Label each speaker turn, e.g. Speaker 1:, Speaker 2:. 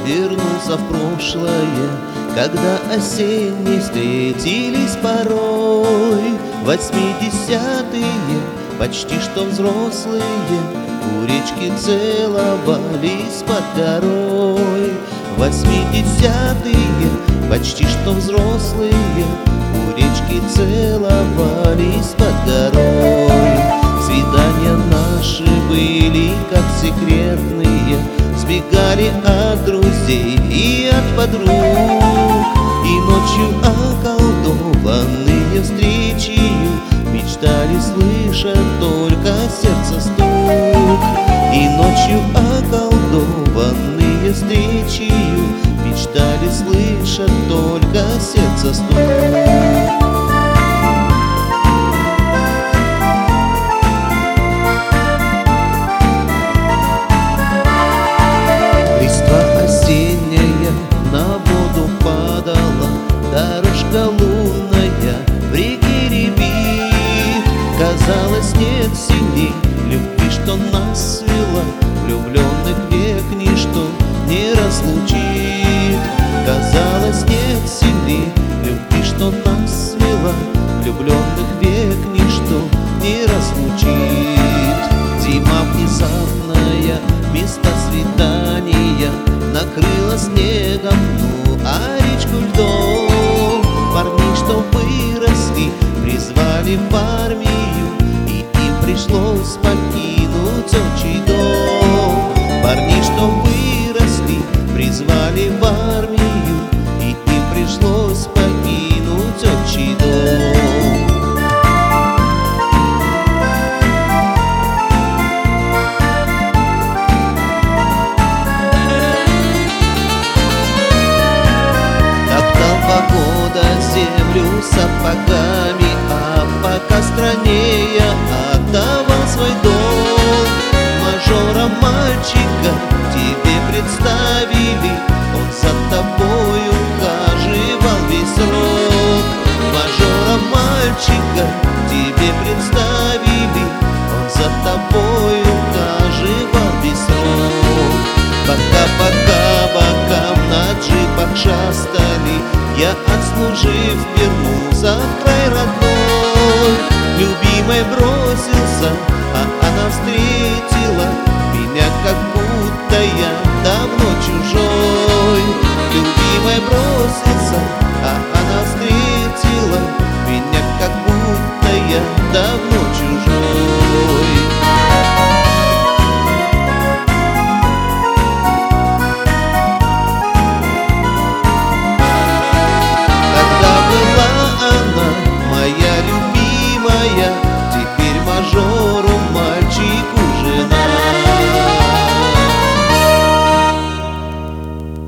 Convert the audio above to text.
Speaker 1: вернулся в прошлое, когда осенние встретились порой. 80-е, почти что взрослые, у речки целовались под горой. 80-е, почти что взрослые, у речки целовались под горой. Свидания наши были как секретные, сбегали от друзей и от подруг. И ночью околдованные встречью мечтали слышать только сердце стук. И ночью околдованные встречью мечтали слышать только сердце стук. На воду падала дорожка лунная в реке рябит. Казалось, нет силы любви, что нас свела, влюбленных век ничто не разлучит. Казалось, нет силы любви, что нас свела, влюбленных век ничто не разлучит. Зима внезапная, место свидания накрыла снегом, ну а речку льдом. Парни, что выросли, призвали в армию, и им пришлось покинуть отчий дом. Парни, что выросли, призвали в армию, и им пришлось покинуть отчий дом. Землю сапогами, а пока страннее отдавал свой долг. Мажора мальчика тебе представили, он за тобой ухаживал весь срок. Мажора мальчика тебе представили, он за тобой ухаживал весь срок. Пока бокам на джипах шастали, я, отслужив, вернулся в край родной. Любимой бро